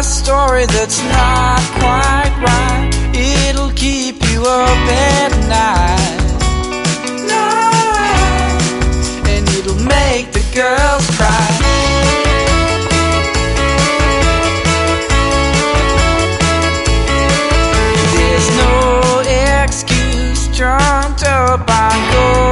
a story that's not quite right. It'll keep you up at night, and it'll make the girls cry. There's no excuse, trumped up on gold.